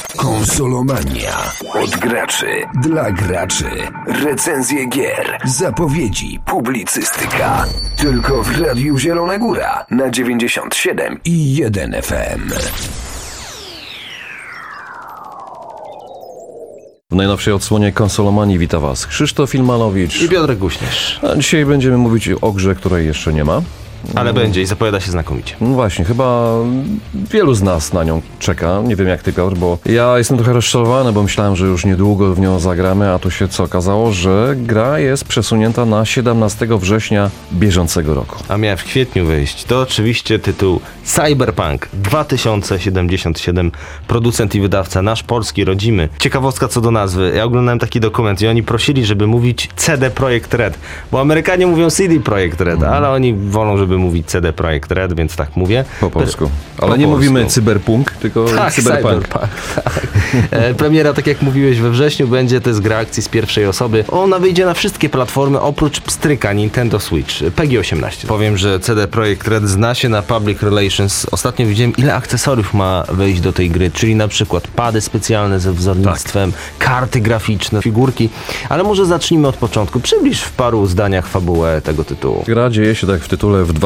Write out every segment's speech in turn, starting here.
Konsolomania. Od graczy dla graczy. Recenzje gier, zapowiedzi, publicystyka. Tylko w Radiu Zielona Góra na 97,1 FM. W najnowszej odsłonie Konsolomanii wita Was Krzysztof Ilmanowicz i Piotrek Guśnierz. A dzisiaj będziemy mówić o grze, której jeszcze nie ma. Ale będzie i zapowiada się znakomicie. No właśnie, chyba wielu z nas na nią czeka. Nie wiem jak ty, Piotr, bo ja jestem trochę rozczarowany, bo myślałem, że już niedługo w nią zagramy, a tu się co okazało, że gra jest przesunięta na 17 września bieżącego roku. A miała w kwietniu wyjść. To oczywiście tytuł Cyberpunk 2077. Producent i wydawca nasz polski, rodzimy. Ciekawostka co do nazwy. Ja oglądałem taki dokument i oni prosili, żeby mówić CD Projekt Red. Bo Amerykanie mówią CD Projekt Red, ale oni wolą, żeby mówić CD Projekt Red, więc tak mówię. Po polsku. Ale nie mówimy cyberpunk, tylko cyberpunk. Tak. Premiera, tak jak mówiłeś, we wrześniu będzie. To jest gra akcji z pierwszej osoby. Ona wyjdzie na wszystkie platformy, oprócz pstryka Nintendo Switch, PEGI 18. Powiem, że CD Projekt Red zna się na public relations. Ostatnio widziałem, ile akcesoriów ma wejść do tej gry, czyli na przykład pady specjalne ze wzornictwem, karty graficzne, figurki. Ale może zacznijmy od początku. Przybliż w paru zdaniach fabułę tego tytułu. Gra dzieje się, tak w tytule, w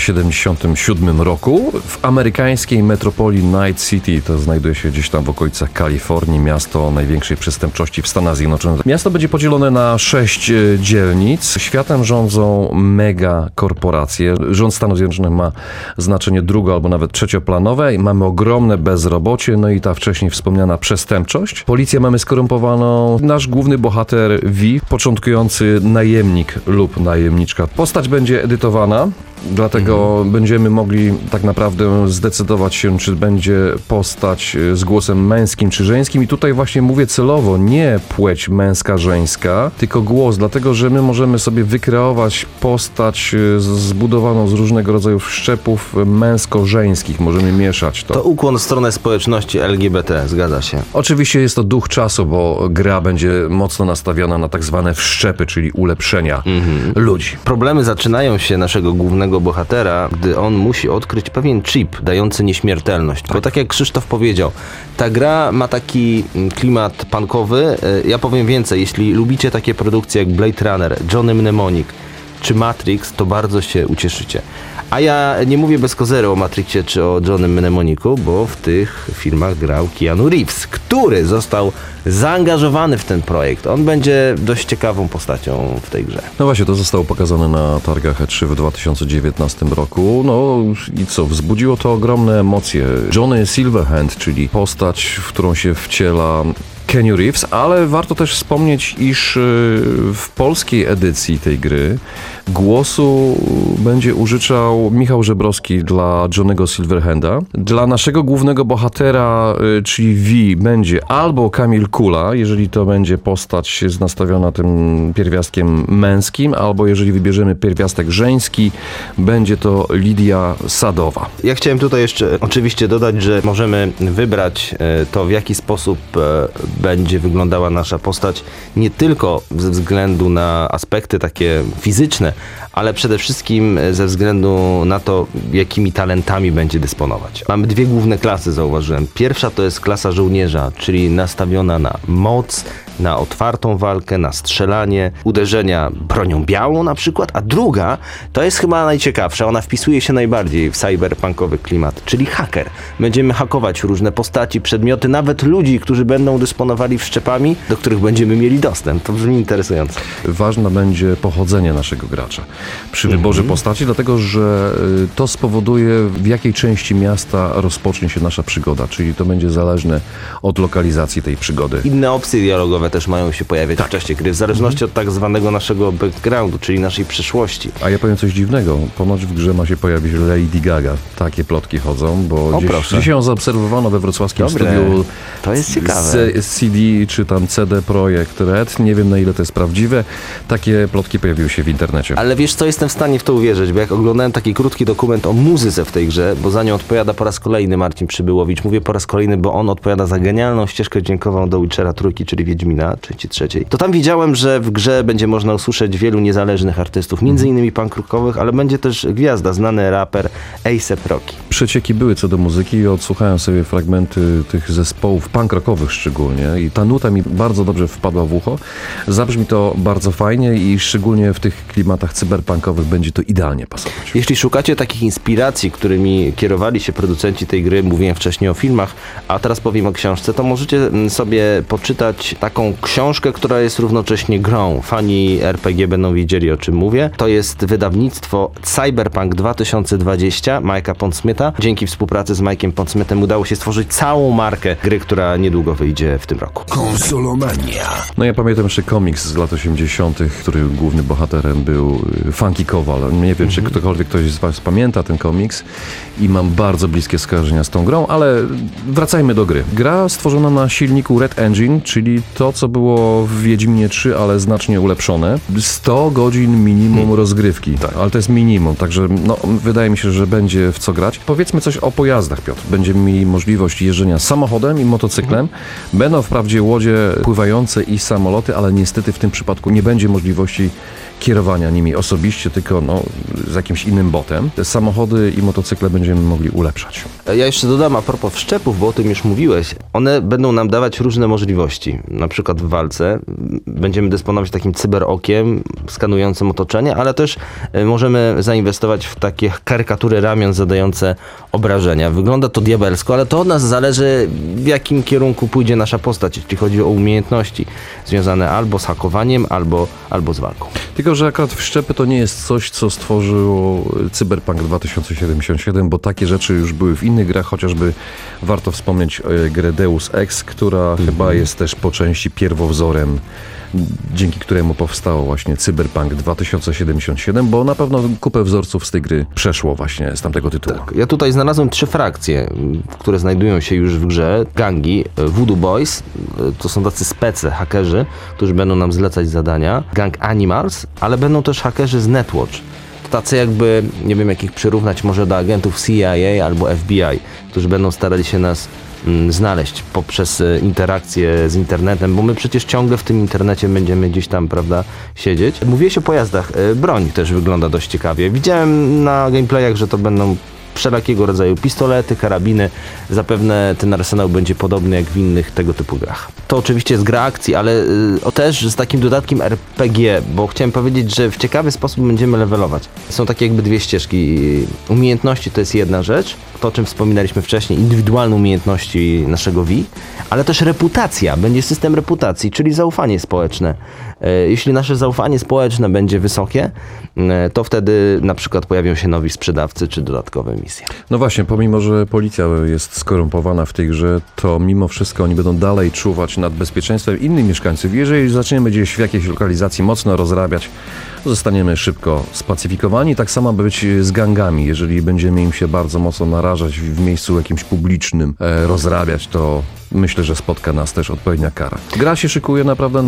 2077 roku w amerykańskiej metropolii Night City. To znajduje się gdzieś tam w okolicach Kalifornii, miasto największej przestępczości w Stanach Zjednoczonych. Miasto będzie podzielone na 6 dzielnic. Światem rządzą mega korporacje. Rząd Stanów Zjednoczonych ma znaczenie drugo- albo nawet trzecioplanowe. Mamy ogromne bezrobocie, no i ta wcześniej wspomniana przestępczość. Policję mamy skorumpowaną. Nasz główny bohater V, początkujący najemnik lub najemniczka. Postać będzie edytowana, dlatego będziemy mogli tak naprawdę zdecydować się, czy będzie postać z głosem męskim czy żeńskim. I tutaj właśnie mówię celowo nie płeć męska, żeńska, tylko głos, dlatego że my możemy sobie wykreować postać zbudowaną z różnego rodzaju wszczepów męsko-żeńskich. Możemy mieszać to. To ukłon w stronę społeczności LGBT, zgadza się. Oczywiście jest to duch czasu, bo gra będzie mocno nastawiona na tak zwane wszczepy, czyli ulepszenia ludzi. Problemy zaczynają się naszego głównego bohatera, gdy on musi odkryć pewien chip dający nieśmiertelność. Bo tak jak Krzysztof powiedział, ta gra ma taki klimat punkowy. Ja powiem więcej, jeśli lubicie takie produkcje jak Blade Runner, Johnny Mnemonic czy Matrix, to bardzo się ucieszycie. A ja nie mówię bez kozery o Matrixie czy o Johnnym Mnemonicu, bo w tych filmach grał Keanu Reeves, który został zaangażowany w ten projekt. On będzie dość ciekawą postacią w tej grze. No właśnie, to zostało pokazane na targach E3 w 2019 roku. No i co? Wzbudziło to ogromne emocje. Johnny Silverhand, czyli postać, w którą się wciela Keanu Reeves, ale warto też wspomnieć, iż w polskiej edycji tej gry głosu będzie użyczał Michał Żebrowski dla Johnny'ego Silverhanda. Dla naszego głównego bohatera, czyli V, będzie albo Kamil Kula, jeżeli to będzie postać nastawiona tym pierwiastkiem męskim, albo jeżeli wybierzemy pierwiastek żeński, będzie to Lidia Sadowa. Ja chciałem tutaj jeszcze oczywiście dodać, że możemy wybrać to, w jaki sposób będzie wyglądała nasza postać, nie tylko ze względu na aspekty takie fizyczne, ale przede wszystkim ze względu na to, jakimi talentami będzie dysponować. Mamy dwie główne klasy, zauważyłem. Pierwsza to jest klasa żołnierza, czyli nastawiona na moc, na otwartą walkę, na strzelanie, uderzenia bronią białą na przykład, a druga to jest chyba najciekawsza, ona wpisuje się najbardziej w cyberpunkowy klimat, czyli haker. Będziemy hakować różne postaci, przedmioty, nawet ludzi, którzy będą dysponowali wszczepami, do których będziemy mieli dostęp. To brzmi interesująco. Ważne będzie pochodzenie naszego gracza przy wyborze postaci, dlatego że to spowoduje, w jakiej części miasta rozpocznie się nasza przygoda, czyli to będzie zależne od lokalizacji tej przygody. Inne opcje dialogowe też mają się pojawiać w czasie gry, w zależności od tak zwanego naszego backgroundu, czyli naszej przyszłości. A ja powiem coś dziwnego. Ponoć w grze ma się pojawić Lady Gaga. Takie plotki chodzą, bo dzisiaj ją zaobserwowano we wrocławskim studiu. To jest ciekawe. CD czy tam CD Projekt Red. Nie wiem, na ile to jest prawdziwe. Takie plotki pojawiły się w internecie. Ale wiesz co, jestem w stanie w to uwierzyć, bo jak oglądałem taki krótki dokument o muzyce w tej grze, bo za nią odpowiada po raz kolejny Marcin Przybyłowicz. Mówię po raz kolejny, bo on odpowiada za genialną ścieżkę dźwiękową do Witchera 3, czyli Wiedźmina. Wiedźmina, części 3, to tam widziałem, że w grze będzie można usłyszeć wielu niezależnych artystów, między innymi punk rockowych, ale będzie też gwiazda, znany raper A$AP Rocky. Przecieki były co do muzyki i odsłuchałem sobie fragmenty tych zespołów punk rockowych szczególnie i ta nuta mi bardzo dobrze wpadła w ucho. Zabrzmi to bardzo fajnie i szczególnie w tych klimatach cyberpunkowych będzie to idealnie pasować. Jeśli szukacie takich inspiracji, którymi kierowali się producenci tej gry, mówiłem wcześniej o filmach, a teraz powiem o książce, to możecie sobie poczytać taką książkę, która jest równocześnie grą. Fani RPG będą wiedzieli, o czym mówię. To jest wydawnictwo Cyberpunk 2020 Mike'a Pondsmitha. Dzięki współpracy z Mike'iem Pondsmithem udało się stworzyć całą markę gry, która niedługo wyjdzie w tym roku. Konsolomania. No ja pamiętam jeszcze komiks z lat 80., który głównym bohaterem był Funky Kowal. Nie wiem, czy ktoś z was pamięta ten komiks i mam bardzo bliskie skojarzenia z tą grą, ale wracajmy do gry. Gra stworzona na silniku Red Engine, czyli to, co było w Wiedźminie 3, ale znacznie ulepszone. 100 godzin minimum rozgrywki, tak, ale to jest minimum, także no, wydaje mi się, że będzie w co grać. Powiedzmy coś o pojazdach, Piotr. Będziemy mieli możliwość jeżdżenia samochodem i motocyklem. Będą wprawdzie łodzie pływające i samoloty, ale niestety w tym przypadku nie będzie możliwości kierowania nimi osobiście, tylko z jakimś innym botem. Te samochody i motocykle będziemy mogli ulepszać. Ja jeszcze dodam a propos wszczepów, bo o tym już mówiłeś. One będą nam dawać różne możliwości. Na przykład w walce będziemy dysponować takim cyberokiem skanującym otoczenie, ale też możemy zainwestować w takie karykatury ramion zadające obrażenia. Wygląda to diabelsko, ale to od nas zależy, w jakim kierunku pójdzie nasza postać, jeśli chodzi o umiejętności związane albo z hakowaniem, albo z walką. Tylko, że akurat wszczepy to nie jest coś, co stworzył Cyberpunk 2077, bo takie rzeczy już były w innych grach, chociażby warto wspomnieć grę Deus Ex, która chyba jest też po części pierwowzorem, dzięki któremu powstało właśnie Cyberpunk 2077, bo na pewno kupę wzorców z tej gry przeszło właśnie z tamtego tytułu. Tak. Ja tutaj znalazłem 3 frakcje, które znajdują się już w grze. Gangi, Voodoo Boys, to są tacy specy, hakerzy, którzy będą nam zlecać zadania. Gang Animals, ale będą też hakerzy z Netwatch. Tacy jakby, nie wiem jak ich przyrównać może do agentów CIA albo FBI, którzy będą starali się nas znaleźć poprzez interakcję z internetem, bo my przecież ciągle w tym internecie będziemy gdzieś tam, prawda, siedzieć. Mówiłeś o pojazdach. Broń też wygląda dość ciekawie. Widziałem na gameplayach, że to będą wszelakiego rodzaju pistolety, karabiny. Zapewne ten arsenał będzie podobny jak w innych tego typu grach. To oczywiście jest gra akcji, ale też z takim dodatkiem RPG, bo chciałem powiedzieć, że w ciekawy sposób będziemy levelować. Są takie jakby 2 ścieżki. Umiejętności to jest jedna rzecz, to o czym wspominaliśmy wcześniej, indywidualne umiejętności naszego V, ale też reputacja. Będzie system reputacji, czyli zaufanie społeczne. Jeśli nasze zaufanie społeczne będzie wysokie, to wtedy na przykład pojawią się nowi sprzedawcy czy dodatkowe misje. No właśnie, pomimo że policja jest skorumpowana w tej grze, to mimo wszystko oni będą dalej czuwać nad bezpieczeństwem innych mieszkańców. Jeżeli zaczniemy gdzieś w jakiejś lokalizacji mocno rozrabiać, zostaniemy szybko spacyfikowani. Tak samo być z gangami. Jeżeli będziemy im się bardzo mocno narażać w miejscu jakimś publicznym, rozrabiać, to myślę, że spotka nas też odpowiednia kara. Gra się szykuje naprawdę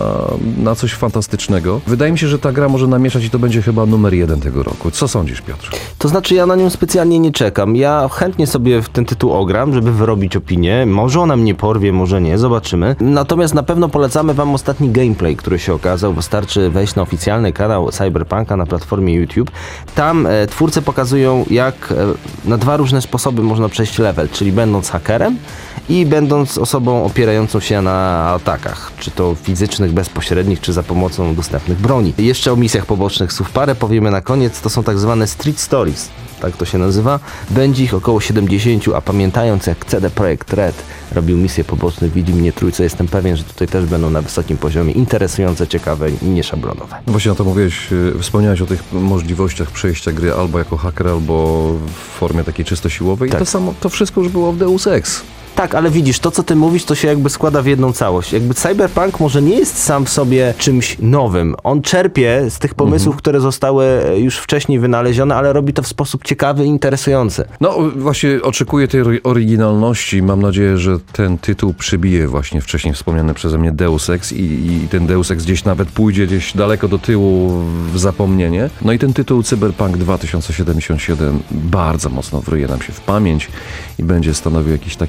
na coś fantastycznego. Wydaje mi się, że ta gra może namieszać i to będzie chyba numer 1 tego roku. Co sądzisz, Piotr? To znaczy, ja na nią specjalnie nie czekam. Ja chętnie sobie w ten tytuł ogram, żeby wyrobić opinię. Może ona mnie porwie, może nie, zobaczymy. Natomiast na pewno polecamy wam ostatni gameplay, który się okazał. Wystarczy wejść na oficjalny kanał Cyberpunka na platformie YouTube. Tam twórcy pokazują, jak na 2 różne sposoby można przejść level, czyli będąc hakerem i będąc osobą opierającą się na atakach, czy to fizycznych, bezpośrednich, czy za pomocą dostępnych broni. Jeszcze o misjach pobocznych słów parę powiemy na koniec. To są tak zwane Street Stories, tak to się nazywa. Będzie ich około 70, a pamiętając jak CD Projekt Red robił misje poboczne w Wiedźminie Trójce, jestem pewien, że tutaj też będą na wysokim poziomie, interesujące, ciekawe i nieszablonowe. No właśnie o to mówiłeś, wspomniałeś o tych możliwościach przejścia gry albo jako haker, albo w formie takiej czysto siłowej. Tak. I to samo, to wszystko już było w Deus Ex. Tak, ale widzisz, to co ty mówisz, to się jakby składa w jedną całość. Jakby Cyberpunk może nie jest sam w sobie czymś nowym. On czerpie z tych pomysłów, które zostały już wcześniej wynalezione, ale robi to w sposób ciekawy i interesujący. No właśnie oczekuję tej oryginalności. Mam nadzieję, że ten tytuł przybije właśnie wcześniej wspomniany przeze mnie Deus Ex i ten Deus Ex gdzieś nawet pójdzie gdzieś daleko do tyłu w zapomnienie. No i ten tytuł Cyberpunk 2077 bardzo mocno wryje nam się w pamięć i będzie stanowił jakiś taki główny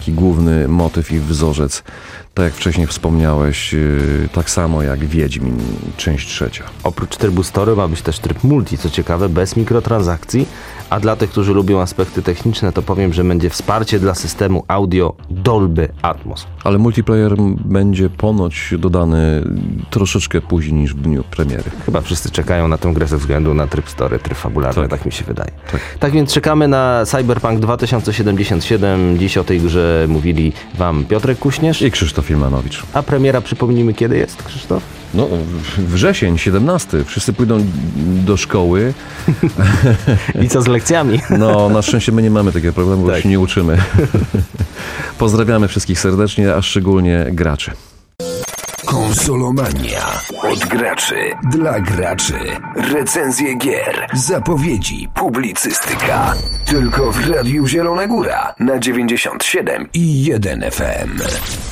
główny motyw i wzorzec. Tak jak wcześniej wspomniałeś, tak samo jak Wiedźmin, część 3. Oprócz trybu story ma być też tryb multi, co ciekawe, bez mikrotransakcji, a dla tych, którzy lubią aspekty techniczne, to powiem, że będzie wsparcie dla systemu audio Dolby Atmos. Ale multiplayer będzie ponoć dodany troszeczkę później niż w dniu premiery. Chyba wszyscy czekają na tę grę ze względu na tryb story, tryb fabularny, tak mi się wydaje. Tak więc czekamy na Cyberpunk 2077. Dziś o tej grze mówili wam Piotrek Kuśnierz i Krzysztof Filmanowicz. A premiera, przypomnijmy, kiedy jest, Krzysztof? No, wrzesień, 17. Wszyscy pójdą do szkoły. I co z lekcjami? No, na szczęście my nie mamy takiego problemu, bo się nie uczymy. Pozdrawiamy wszystkich serdecznie, a szczególnie graczy. Konsolomania. Od graczy, dla graczy. Recenzje gier, zapowiedzi, publicystyka. Tylko w Radiu Zielona Góra na 97,1 FM.